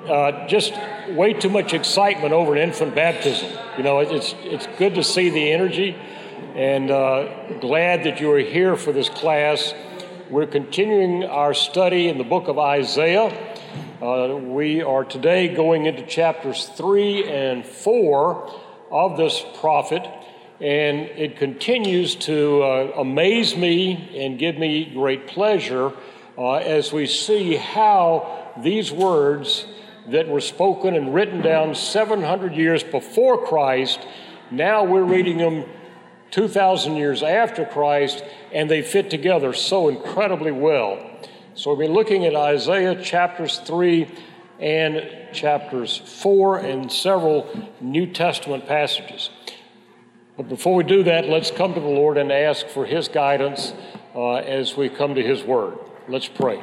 just way too much excitement over an infant baptism. You know, it's good to see the energy, and glad that you are here for this class. We're continuing our study in the book of Isaiah. We are today going into chapters 3 and 4 of this prophet, and it continues to amaze me and give me great pleasure as we see how these words that were spoken and written down 700 years before Christ, now we're reading them 2,000 years after Christ, and they fit together so incredibly well. So we'll be looking at Isaiah chapters 3 and chapters 4 and several New Testament passages. But before we do that, let's come to the Lord and ask for His guidance as we come to His Word. Let's pray.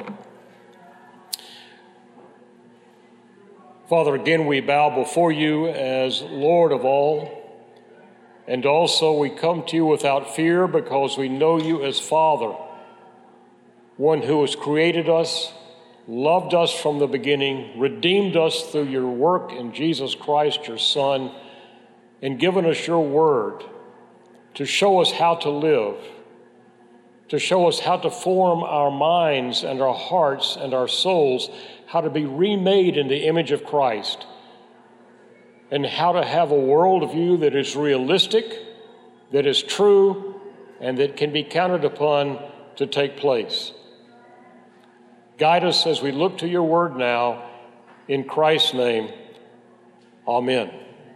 Father, again we bow before You as Lord of all, and also we come to You without fear because we know You as Father, one who has created us, loved us from the beginning, redeemed us through Your work in Jesus Christ, Your Son, and given us Your Word to show us how to live, to show us how to form our minds and our hearts and our souls, how to be remade in the image of Christ, and how to have a worldview that is realistic, that is true, and that can be counted upon to take place. Guide us as we look to Your Word now. In Christ's name, amen.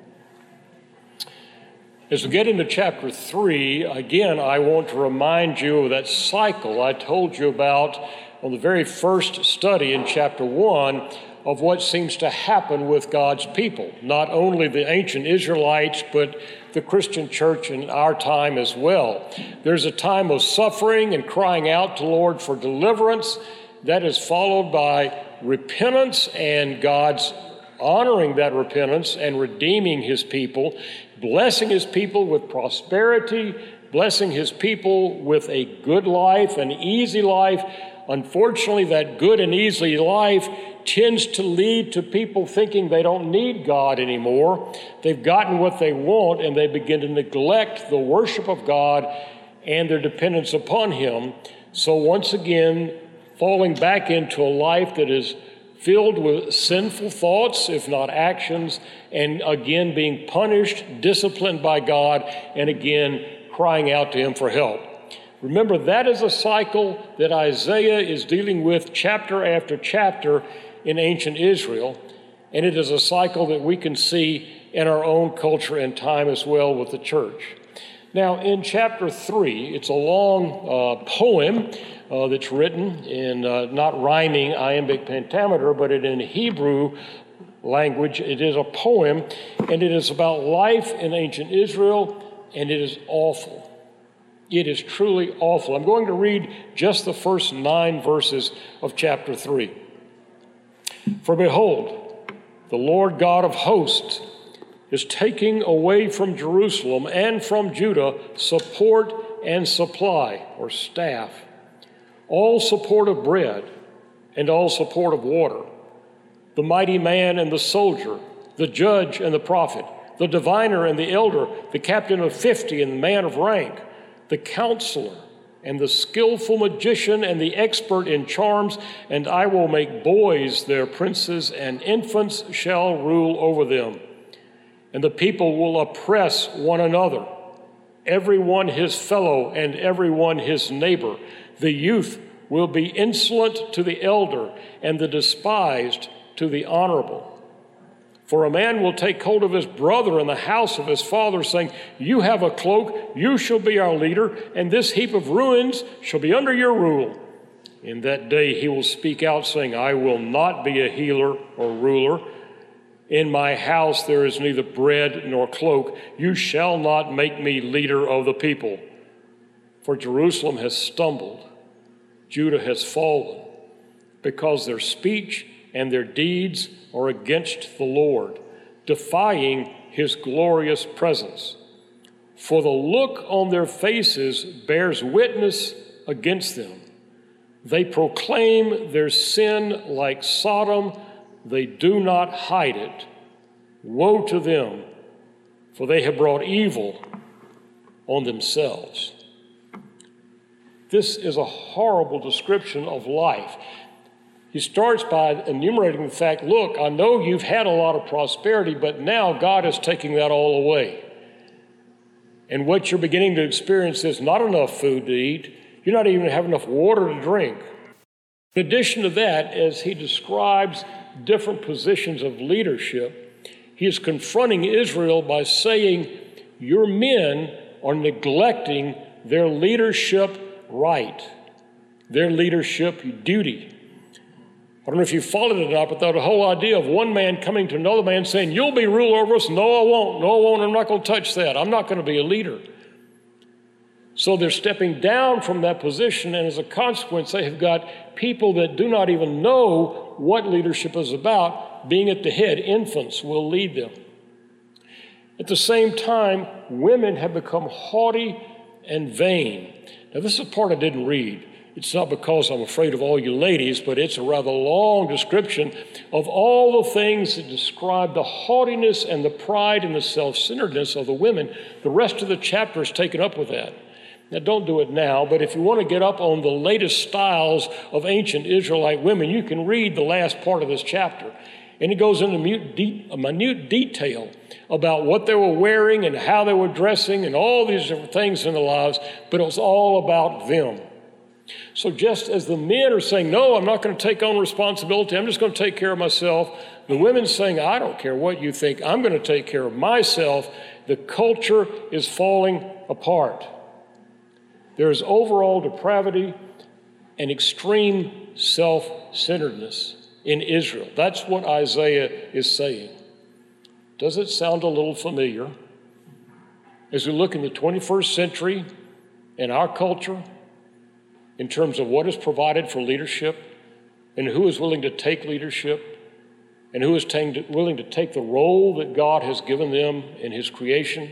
As we get into chapter 3, again, I want to remind you of that cycle I told you about on the very first study in chapter 1 of what seems to happen with God's people, not only the ancient Israelites, but the Christian church in our time as well. There's a time of suffering and crying out to the Lord for deliverance that is followed by repentance and God's honoring that repentance and redeeming His people, blessing His people with prosperity, blessing His people with a good life, an easy life. Unfortunately, that good and easy life tends to lead to people thinking they don't need God anymore. They've gotten what they want, and they begin to neglect the worship of God and their dependence upon Him. So once again, falling back into a life that is filled with sinful thoughts, if not actions, and again being punished, disciplined by God, and again crying out to Him for help. Remember, that is a cycle that Isaiah is dealing with chapter after chapter in ancient Israel, and it is a cycle that we can see in our own culture and time as well with the church. Now, in chapter 3, it's a long poem that's written in not rhyming iambic pentameter, but in Hebrew language. It is a poem, and it is about life in ancient Israel, and it is awful. It is truly awful. I'm going to read just the first 9 verses of chapter 3. For behold, the Lord God of hosts is taking away from Jerusalem and from Judah support and supply, or staff, all support of bread and all support of water, the mighty man and the soldier, the judge and the prophet, the diviner and the elder, the captain of 50 and the man of rank, the counselor and the skillful magician and the expert in charms, and I will make boys their princes, and infants shall rule over them. And the people will oppress one another, every one his fellow and every one his neighbor. The youth will be insolent to the elder, and the despised to the honorable. For a man will take hold of his brother in the house of his father, saying, You have a cloak, you shall be our leader, and this heap of ruins shall be under your rule. In that day he will speak out, saying, I will not be a healer or ruler. In my house there is neither bread nor cloak. You shall not make me leader of the people. For Jerusalem has stumbled, Judah has fallen, because their speech and their deeds are against the Lord, defying His glorious presence. For the look on their faces bears witness against them. They proclaim their sin like Sodom, they do not hide it. Woe to them, for they have brought evil on themselves. This is a horrible description of life. He starts by enumerating the fact, look, I know you've had a lot of prosperity, but now God is taking that all away. And what you're beginning to experience is not enough food to eat. You're not even having enough water to drink. In addition to that, as he describes different positions of leadership, he is confronting Israel by saying, your men are neglecting their leadership right, their leadership duty. I don't know if you followed it or not, but the whole idea of one man coming to another man saying, you'll be ruler over us. No, I won't. No, I won't. I'm not going to touch that. I'm not going to be a leader. So they're stepping down from that position, and as a consequence, they have got people that do not even know what leadership is about being at the head. Infants will lead them. At the same time, women have become haughty and vain. Now, this is a part I didn't read. It's not because I'm afraid of all you ladies, but it's a rather long description of all the things that describe the haughtiness and the pride and the self-centeredness of the women. The rest of the chapter is taken up with that. Now, don't do it now, but if you want to get up on the latest styles of ancient Israelite women, you can read the last part of this chapter. And it goes into minute detail about what they were wearing and how they were dressing and all these different things in their lives, but it was all about them. So just as the men are saying, no, I'm not going to take on responsibility, I'm just going to take care of myself, the women saying, I don't care what you think, I'm going to take care of myself, the culture is falling apart. There is overall depravity and extreme self-centeredness in Israel. That's what Isaiah is saying. Does it sound a little familiar? As we look in the 21st century in our culture, in terms of what is provided for leadership and who is willing to take leadership and who is willing to take the role that God has given them in his creation,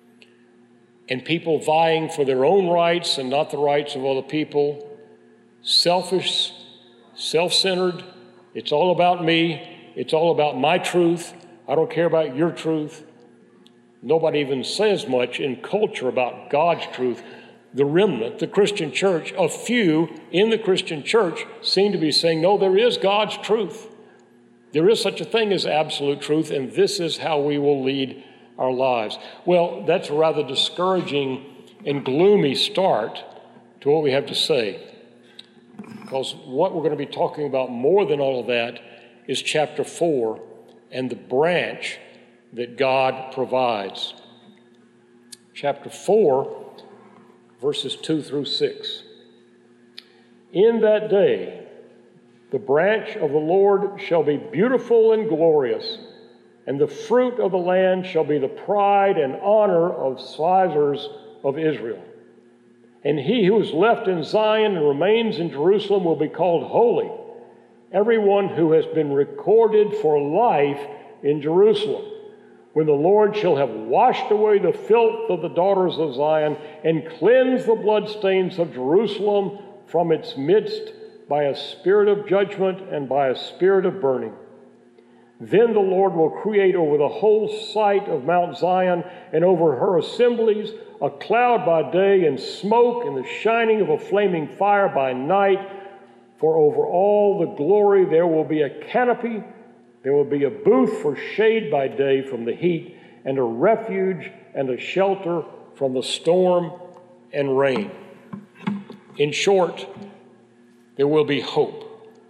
and people vying for their own rights and not the rights of other people, selfish, self-centered, it's all about me, it's all about my truth, I don't care about your truth. Nobody even says much in culture about God's truth. The remnant, the Christian church, a few in the Christian church seem to be saying, no, there is God's truth. There is such a thing as absolute truth, and this is how we will lead our lives. Well, that's a rather discouraging and gloomy start to what we have to say, because what we're going to be talking about more than all of that is chapter 4 and the branch that God provides. Chapter 4, verses 2 through 6. In that day, the branch of the Lord shall be beautiful and glorious, and the fruit of the land shall be the pride and honor of Sizers of Israel. And he who is left in Zion and remains in Jerusalem will be called holy, everyone who has been recorded for life in Jerusalem, when the Lord shall have washed away the filth of the daughters of Zion and cleansed the bloodstains of Jerusalem from its midst by a spirit of judgment and by a spirit of burning. Then the Lord will create over the whole site of Mount Zion and over her assemblies a cloud by day and smoke and the shining of a flaming fire by night. For over all the glory there will be a canopy. There will be a booth for shade by day from the heat, and a refuge and a shelter from the storm and rain. In short, there will be hope.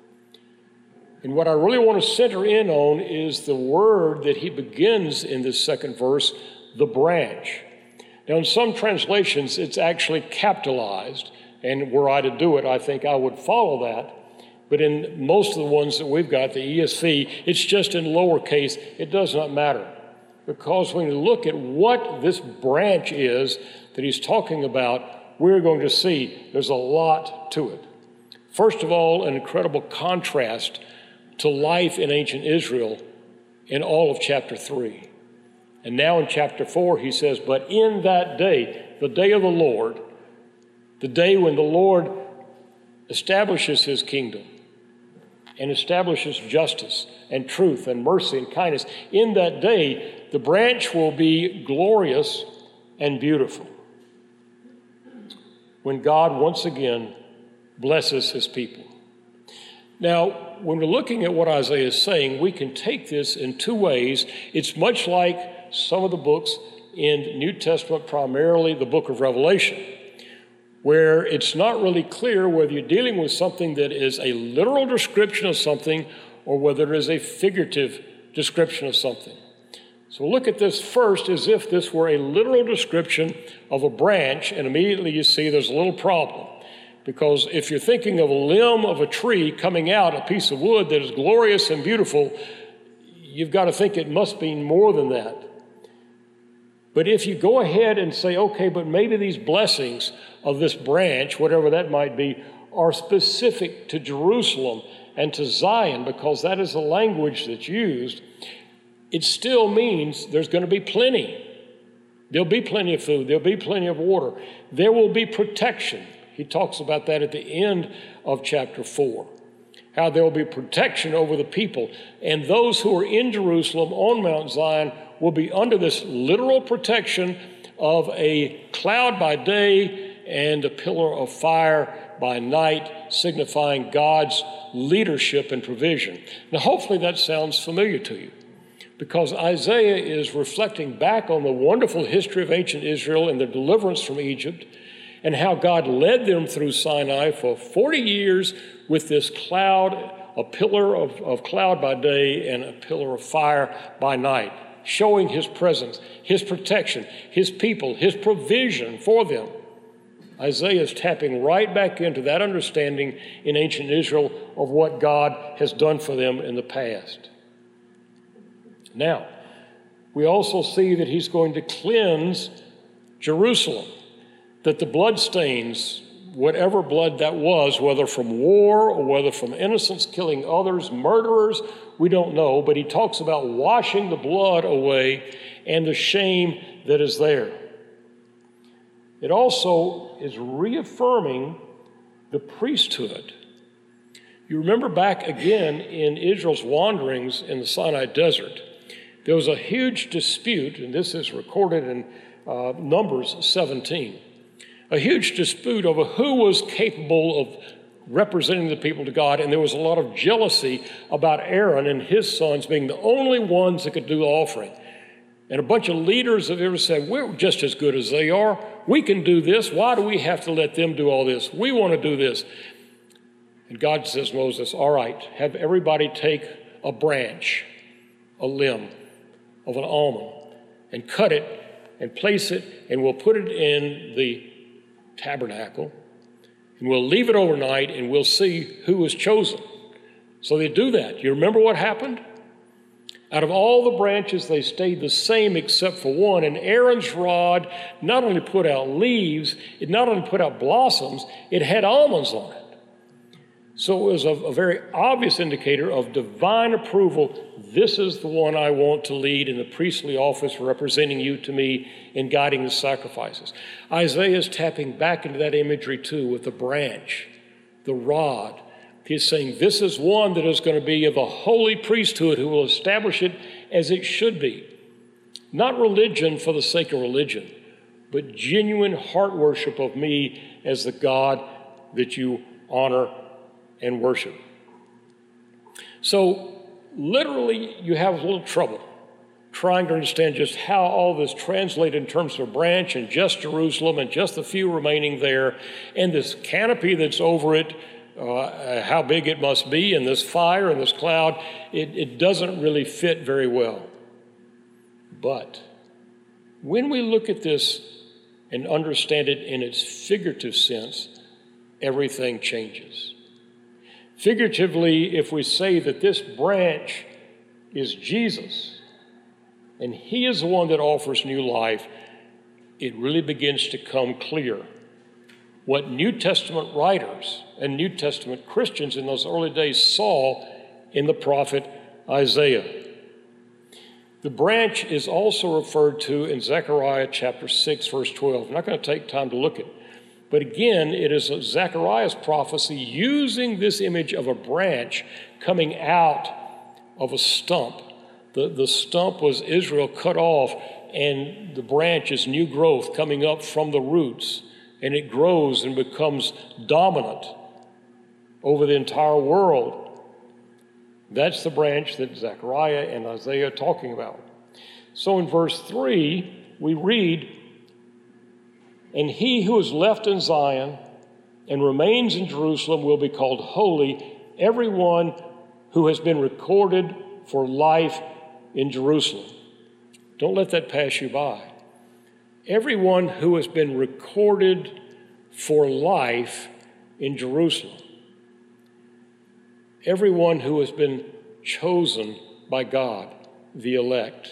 And what I really want to center in on is the word that he begins in this second verse, the branch. Now, in some translations, it's actually capitalized, and were I to do it, I think I would follow that. But in most of the ones that we've got, the ESV, it's just in lowercase. It does not matter. Because when you look at what this branch is that he's talking about, we're going to see there's a lot to it. First of all, an incredible contrast to life in ancient Israel in all of chapter 3. And now in chapter 4, he says, but in that day, the day of the Lord, the day when the Lord establishes his kingdom, and establishes justice and truth and mercy and kindness. In that day, the branch will be glorious and beautiful when God once again blesses his people. Now, when we're looking at what Isaiah is saying, we can take this in two ways. It's much like some of the books in New Testament, primarily the book of Revelation, where it's not really clear whether you're dealing with something that is a literal description of something or whether it is a figurative description of something. So look at this first as if this were a literal description of a branch, and immediately you see there's a little problem. Because if you're thinking of a limb of a tree coming out, a piece of wood that is glorious and beautiful, you've got to think it must be more than that. But if you go ahead and say, okay, but maybe these blessings of this branch, whatever that might be, are specific to Jerusalem and to Zion, because that is the language that's used, it still means there's going to be plenty. There'll be plenty of food. There'll be plenty of water. There will be protection. He talks about that at the end of chapter 4, how there will be protection over the people. And those who are in Jerusalem on Mount Zion will be under this literal protection of a cloud by day and a pillar of fire by night, signifying God's leadership and provision. Now, hopefully that sounds familiar to you, because Isaiah is reflecting back on the wonderful history of ancient Israel and their deliverance from Egypt, and how God led them through Sinai for 40 years with this cloud, a pillar of cloud by day and a pillar of fire by night, showing his presence, his protection, his people, his provision for them. Isaiah is tapping right back into that understanding in ancient Israel of what God has done for them in the past. Now, we also see that he's going to cleanse Jerusalem, that the blood stains, whatever blood that was, whether from war or whether from innocents killing others, murderers, we don't know, but he talks about washing the blood away and the shame that is there. It also is reaffirming the priesthood. You remember back again in Israel's wanderings in the Sinai desert, there was a huge dispute, and this is recorded in Numbers 17. A huge dispute over who was capable of representing the people to God, and there was a lot of jealousy about Aaron and his sons being the only ones that could do the offering. And a bunch of leaders of Israel said, we're just as good as they are. We can do this. Why do we have to let them do all this? We want to do this. And God says, Moses, all right, have everybody take a branch, a limb of an almond, and cut it and place it, and we'll put it in the tabernacle, and we'll leave it overnight, and we'll see who was chosen. So they do that. You remember what happened? Out of all the branches, they stayed the same except for one, and Aaron's rod not only put out leaves, it not only put out blossoms, it had almonds on it. So it was a very obvious indicator of divine approval. This is the one I want to lead in the priestly office, representing you to me in guiding the sacrifices. Isaiah is tapping back into that imagery too with the branch, the rod. He's saying this is one that is going to be of a holy priesthood who will establish it as it should be. Not religion for the sake of religion, but genuine heart worship of me as the God that you honor and worship. So literally you have a little trouble trying to understand just how all this translated in terms of a branch and just Jerusalem and just the few remaining there and this canopy that's over it, how big it must be, and this fire and this cloud, it doesn't really fit very well. But when we look at this and understand it in its figurative sense, everything changes. Figuratively, if we say that this branch is Jesus, and he is the one that offers new life, it really begins to come clear what New Testament writers and New Testament Christians in those early days saw in the prophet Isaiah. The branch is also referred to in Zechariah chapter 6, verse 12. I'm not going to take time to look at it, But again, it is Zechariah's prophecy using this image of a branch coming out of a stump. The stump was Israel cut off, and the branch is new growth coming up from the roots, and it grows and becomes dominant over the entire world. That's the branch that Zechariah and Isaiah are talking about. So in verse 3, we read, "And he who is left in Zion and remains in Jerusalem will be called holy, everyone who has been recorded for life in Jerusalem." Don't let that pass you by. Everyone who has been recorded for life in Jerusalem. Everyone who has been chosen by God, the elect.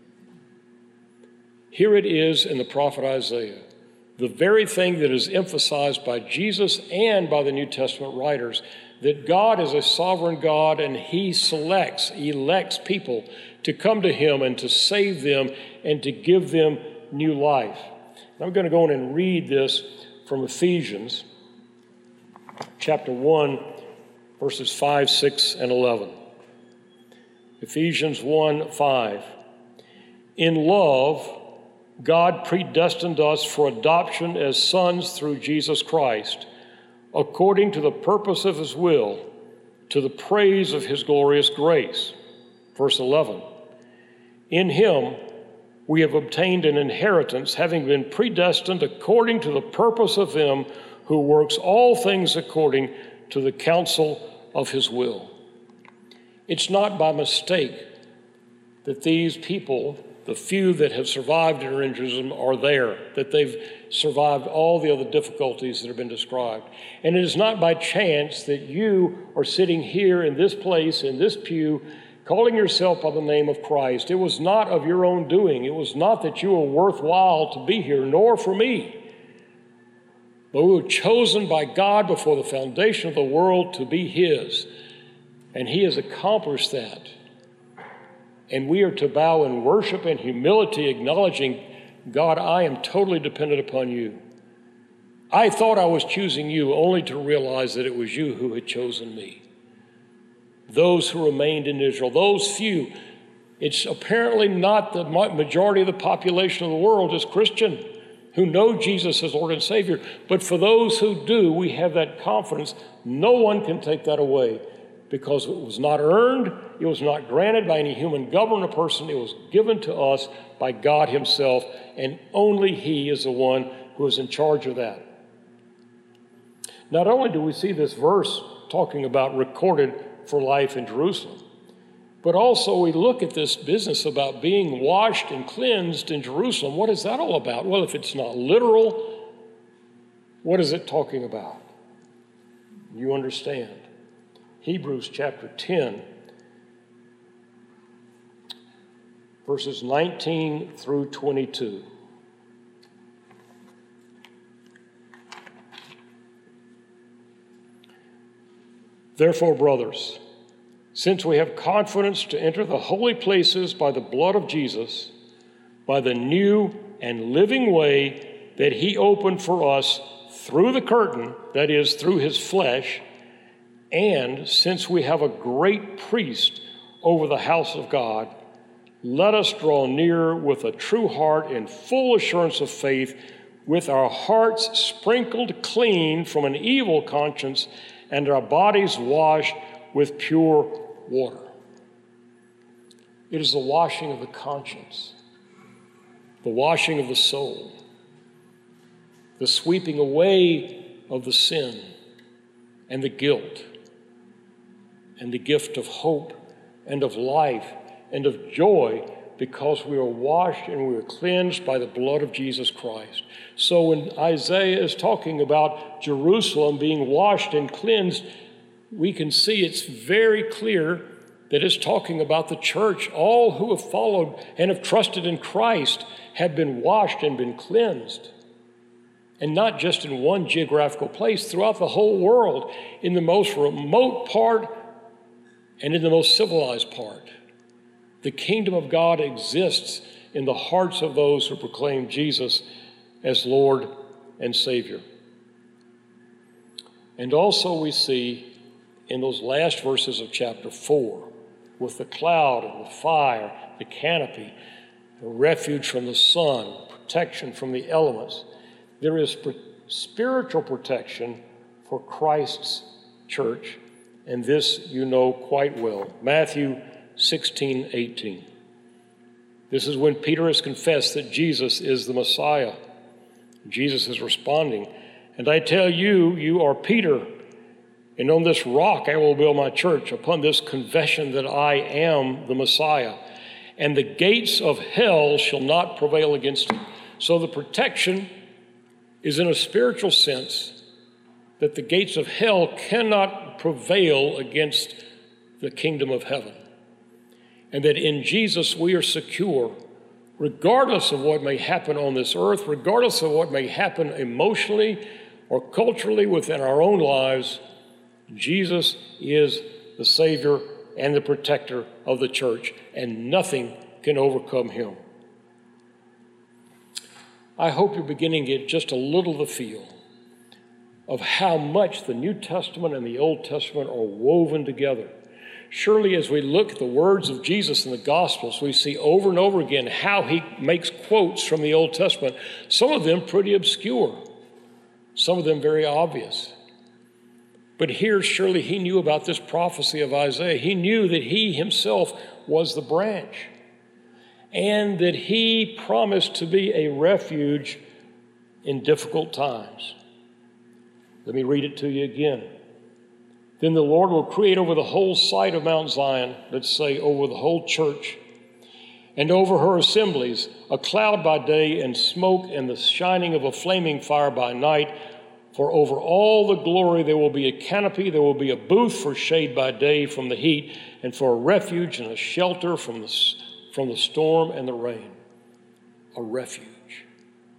Here it is in the prophet Isaiah, the very thing that is emphasized by Jesus and by the New Testament writers, that God is a sovereign God and he elects people to come to him and to save them and to give them new life. I'm going to go in and read this from Ephesians chapter 1, verses 5, 6, and 11. Ephesians 1:5. "In love, God predestined us for adoption as sons through Jesus Christ, according to the purpose of his will, to the praise of his glorious grace." Verse 11. "In him we have obtained an inheritance, having been predestined according to the purpose of him who works all things according to the counsel of his will." It's not by mistake that these people, the few that have survived in Jerusalem, are there, that they've survived all the other difficulties that have been described. And it is not by chance that you are sitting here in this place, in this pew, calling yourself by the name of Christ. It was not of your own doing. It was not that you were worthwhile to be here, nor for me. But we were chosen by God before the foundation of the world to be his. And he has accomplished that. And we are to bow in worship and humility, acknowledging, God, I am totally dependent upon you. I thought I was choosing you, only to realize that it was you who had chosen me. Those who remained in Israel, those few, it's apparently not the majority of the population of the world is Christian, who know Jesus as Lord and Savior. But for those who do, we have that confidence. No one can take that away, because it was not earned, it was not granted by any human government or person, it was given to us by God himself, and only he is the one who is in charge of that. Not only do we see this verse talking about recorded for life in Jerusalem, but also we look at this business about being washed and cleansed in Jerusalem. What is that all about? Well, if it's not literal, what is it talking about? You understand. Hebrews chapter 10, verses 19 through 22. "Therefore, brothers, since we have confidence to enter the holy places by the blood of Jesus, by the new and living way that he opened for us through the curtain, that is, through his flesh, and since we have a great priest over the house of God, let us draw near with a true heart in full assurance of faith, with our hearts sprinkled clean from an evil conscience and our bodies washed with pure water." It is the washing of the conscience, the washing of the soul, the sweeping away of the sin and the guilt, and the gift of hope and of life and of joy, because we are washed and we are cleansed by the blood of Jesus Christ. So when Isaiah is talking about Jerusalem being washed and cleansed, we can see it's very clear that it's talking about the church. All who have followed and have trusted in Christ have been washed and been cleansed. And not just in one geographical place, throughout the whole world, in the most remote part and in the most civilized part. The kingdom of God exists in the hearts of those who proclaim Jesus as Lord and Savior. And also we see in those last verses of chapter 4, with the cloud and the fire, the canopy, the refuge from the sun, protection from the elements, there is spiritual protection for Christ's church, and this you know quite well. Matthew 16:18. This is when Peter has confessed that Jesus is the Messiah. Jesus is responding, "And I tell you, you are Peter, and on this rock I will build my church," upon this confession that I am the Messiah. "And the gates of hell shall not prevail against it." So the protection is in a spiritual sense that the gates of hell cannot prevail against the kingdom of heaven. And that in Jesus we are secure, regardless of what may happen on this earth, regardless of what may happen emotionally or culturally within our own lives. Jesus is the Savior and the protector of the church, and nothing can overcome him. I hope you're beginning to get just a little of the feel of how much the New Testament and the Old Testament are woven together. Surely as we look at the words of Jesus in the Gospels, we see over and over again how he makes quotes from the Old Testament, some of them pretty obscure, some of them very obvious. But here, surely he knew about this prophecy of Isaiah. He knew that he himself was the branch, and that he promised to be a refuge in difficult times. Let me read it to you again. "Then the Lord will create over the whole site of Mount Zion," let's say over the whole church, "and over her assemblies, a cloud by day and smoke and the shining of a flaming fire by night. For over all the glory there will be a canopy, there will be a booth for shade by day from the heat, and for a refuge and a shelter from the storm and the rain." A refuge.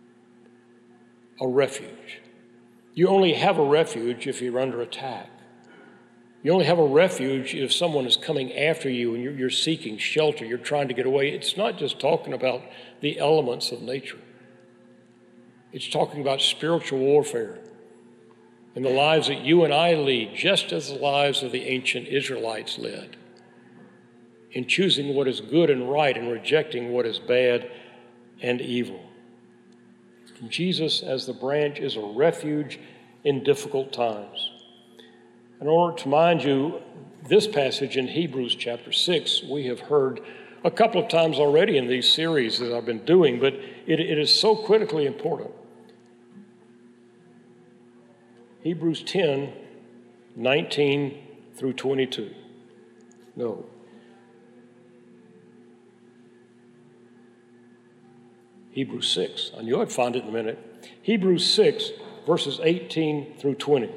A refuge. You only have a refuge if you're under attack. You only have a refuge if someone is coming after you and you're seeking shelter, you're trying to get away. It's not just talking about the elements of nature. It's talking about spiritual warfare and the lives that you and I lead, just as the lives of the ancient Israelites led, in choosing what is good and right and rejecting what is bad and evil. Jesus, as the branch, is a refuge in difficult times. In order to remind you, this passage in Hebrews chapter 6, we have heard a couple of times already in these series that I've been doing, but it is so critically important. Hebrews 10, 19 through 22. No. Hebrews 6. I knew I'd find it in a minute. Hebrews 6, verses 18 through 20.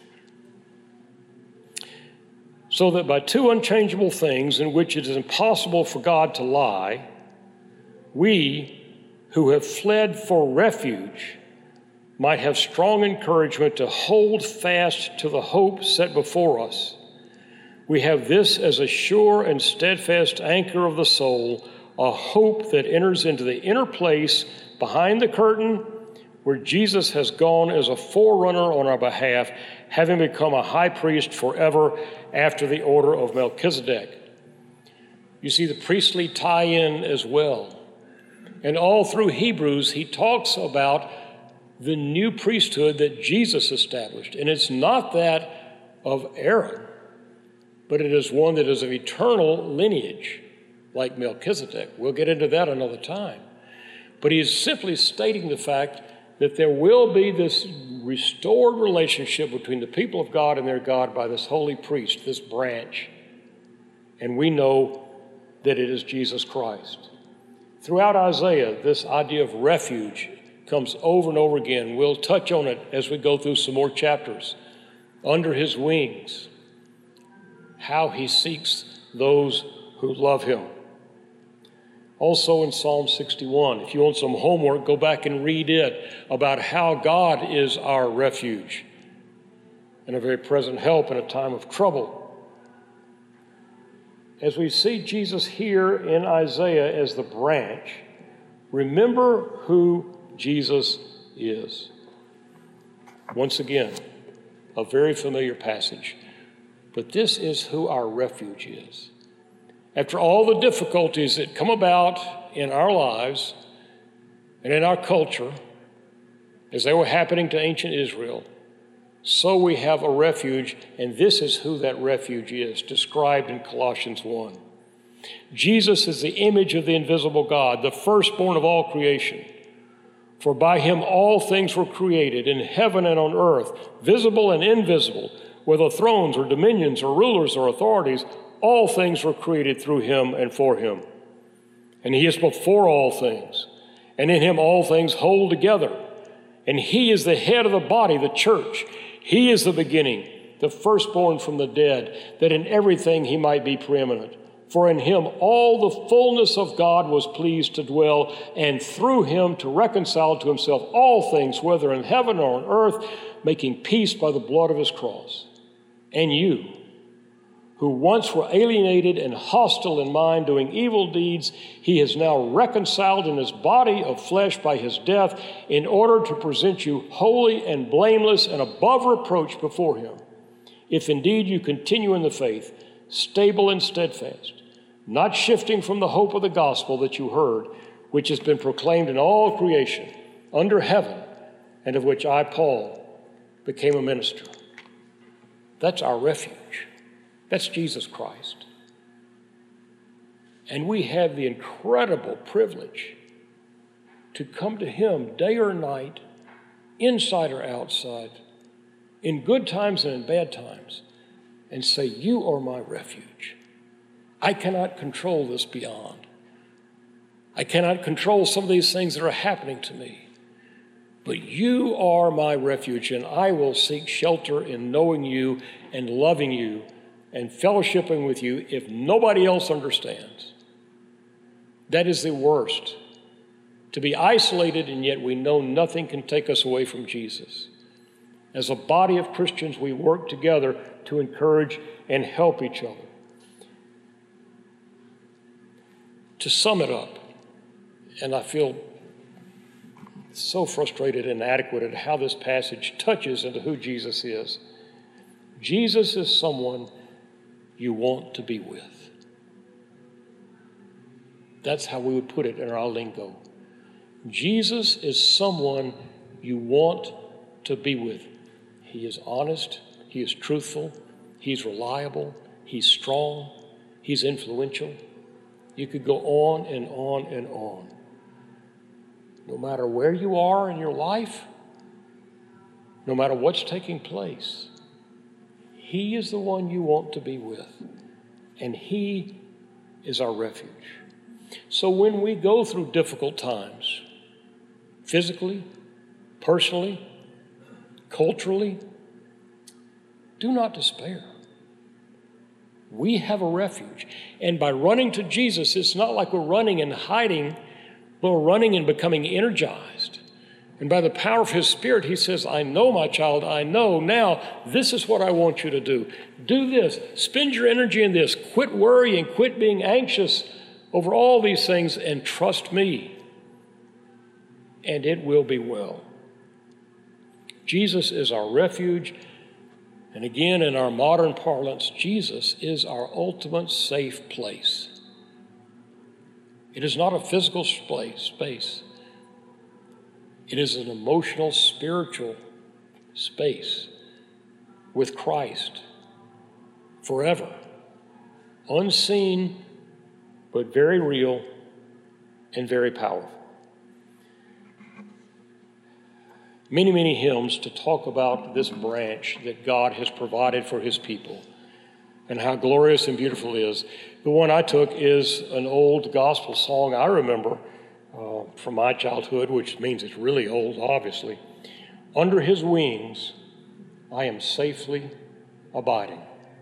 "So that by two unchangeable things in which it is impossible for God to lie, we who have fled for refuge might have strong encouragement to hold fast to the hope set before us. We have this as a sure and steadfast anchor of the soul, a hope that enters into the inner place behind the curtain, where Jesus has gone as a forerunner on our behalf, having become a high priest forever after the order of Melchizedek." You see the priestly tie-in as well. And all through Hebrews, he talks about the new priesthood that Jesus established. And it's not that of Aaron, but it is one that is of eternal lineage, like Melchizedek. We'll get into that another time. But he is simply stating the fact that there will be this restored relationship between the people of God and their God by this holy priest, this branch. And we know that it is Jesus Christ. Throughout Isaiah, this idea of refuge comes over and over again. We'll touch on it as we go through some more chapters. Under his wings, how he seeks those who love him. Also in Psalm 61, if you want some homework, go back and read it about how God is our refuge and a very present help in a time of trouble. As we see Jesus here in Isaiah as the branch, remember who Jesus is. Once again, a very familiar passage. But this is who our refuge is. After all the difficulties that come about in our lives and in our culture, as they were happening to ancient Israel, so we have a refuge, and this is who that refuge is, described in Colossians 1. Jesus is the image of the invisible God, the firstborn of all creation. For by him all things were created, in heaven and on earth, visible and invisible, whether thrones or dominions or rulers or authorities, all things were created through him and for him. And he is before all things, and in him all things hold together. And he is the head of the body, the church. He is the beginning, the firstborn from the dead, that in everything he might be preeminent. For in him all the fullness of God was pleased to dwell, and through him to reconcile to himself all things, whether in heaven or on earth, making peace by the blood of his cross. And you, who once were alienated and hostile in mind, doing evil deeds, he is now reconciled in his body of flesh by his death, in order to present you holy and blameless and above reproach before him. If indeed you continue in the faith, stable and steadfast, not shifting from the hope of the gospel that you heard, which has been proclaimed in all creation under heaven, and of which I, Paul, became a minister. That's our refuge. That's Jesus Christ. And we have the incredible privilege to come to him day or night, inside or outside, in good times and in bad times, and say, you are my refuge. I cannot control this beyond. I cannot control some of these things that are happening to me. But you are my refuge, and I will seek shelter in knowing you and loving you and fellowshipping with you if nobody else understands. That is the worst. To be isolated, and yet we know nothing can take us away from Jesus. As a body of Christians, we work together to encourage and help each other. To sum it up, and I feel so frustrated and inadequate at how this passage touches into who Jesus is. Jesus is someone you want to be with. That's how we would put it in our lingo. Jesus is someone you want to be with. He is honest, he is truthful, he's reliable, he's strong, he's influential. You could go on and on and on. No matter where you are in your life, no matter what's taking place, he is the one you want to be with, and he is our refuge. So when we go through difficult times, physically, personally, culturally, do not despair. We have a refuge. And by running to Jesus, it's not like we're running and hiding, but we're running and becoming energized. And by the power of his Spirit, he says, I know, my child, I know. Now, this is what I want you to do. Do this. Spend your energy in this. Quit worrying. Quit being anxious over all these things and trust me. And it will be well. Jesus is our refuge. And again, in our modern parlance, Jesus is our ultimate safe place. It is not a physical space. It is an emotional, spiritual space with Christ forever. Unseen, but very real and very powerful. Many, many hymns to talk about this branch that God has provided for his people and how glorious and beautiful it is. The one I took is an old gospel song I remember from my childhood, which means it's really old, obviously. Under his wings, I am safely abiding.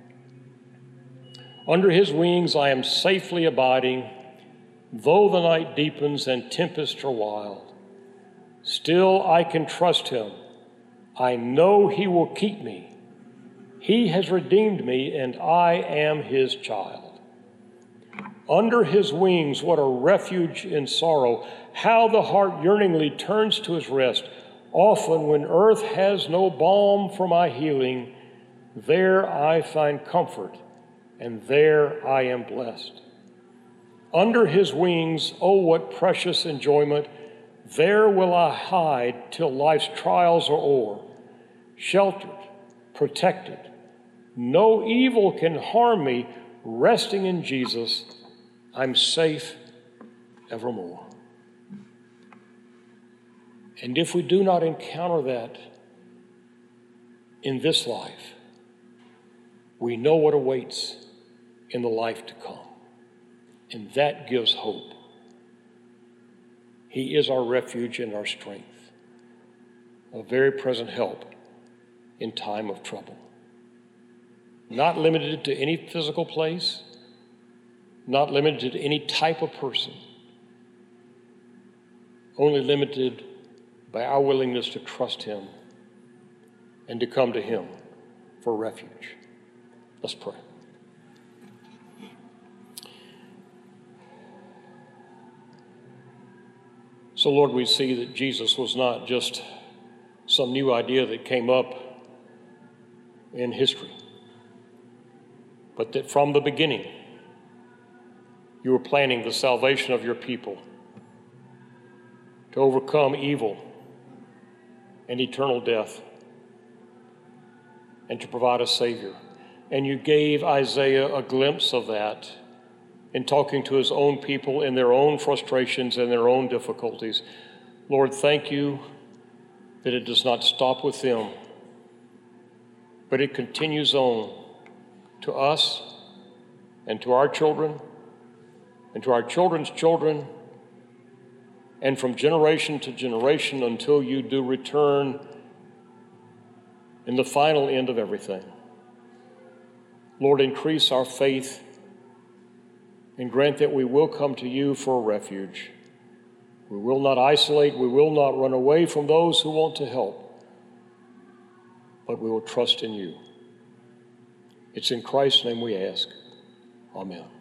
Under his wings, I am safely abiding, though the night deepens and tempests are wild. Still, I can trust him. I know he will keep me. He has redeemed me, and I am his child. Under his wings, what a refuge in sorrow, how the heart yearningly turns to his rest. Often when earth has no balm for my healing, there I find comfort, and there I am blessed. Under his wings, oh, what precious enjoyment, there will I hide till life's trials are o'er, sheltered, protected. No evil can harm me, resting in Jesus, I'm safe evermore. And if we do not encounter that in this life, we know what awaits in the life to come. And that gives hope. He is our refuge and our strength, a very present help in time of trouble. Not limited to any physical place, not limited to any type of person, only limited by our willingness to trust him and to come to him for refuge. Let's pray. So, Lord, we see that Jesus was not just some new idea that came up in history, but that from the beginning, you were planning the salvation of your people to overcome evil and eternal death and to provide a Savior. And you gave Isaiah a glimpse of that in talking to his own people in their own frustrations and their own difficulties. Lord, thank you that it does not stop with them, but it continues on to us and to our children and to our children's children, and from generation to generation until you do return in the final end of everything. Lord, increase our faith and grant that we will come to you for refuge. We will not isolate, we will not run away from those who want to help, but we will trust in you. It's in Christ's name we ask. Amen.